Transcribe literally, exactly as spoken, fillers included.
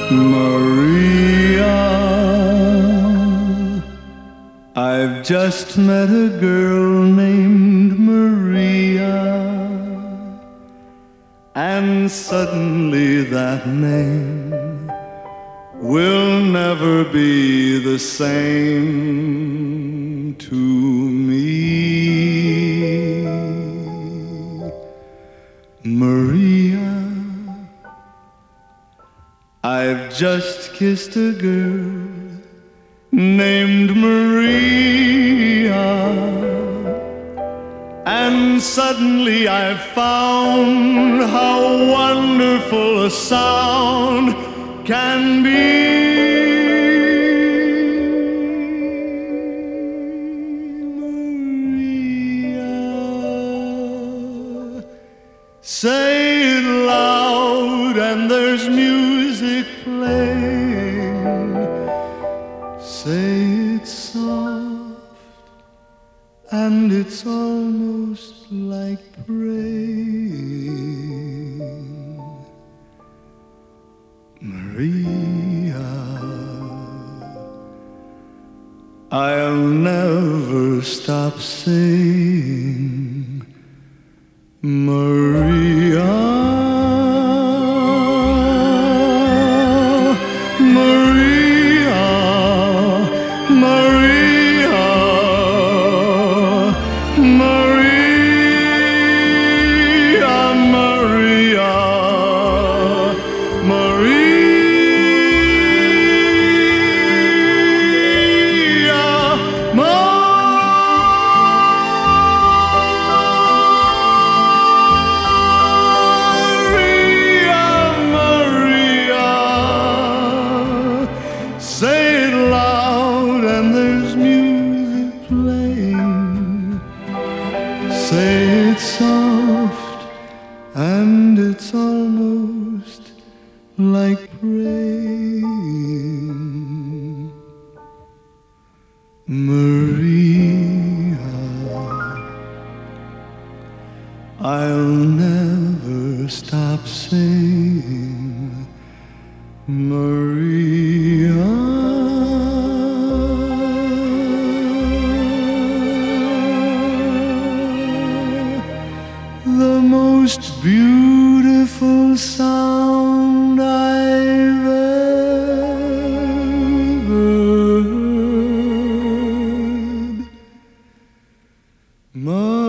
Maria, I've just met a girl named Maria, and suddenly that name will never be the same to me. Maria, I've just kissed a girl named Maria, and suddenly I've found how wonderful a sound can be. Maria, say it loud and there's music playing. Say it soft and it's almost like praying. Maria, I'll never stop saying Maria, Maria, Maria, Maria, Maria, Maria. Say it loud and there's music playing. Say it soft and it's almost like praying. Maria, I'll never stop saying Maria. The most beautiful sound I've ever heard.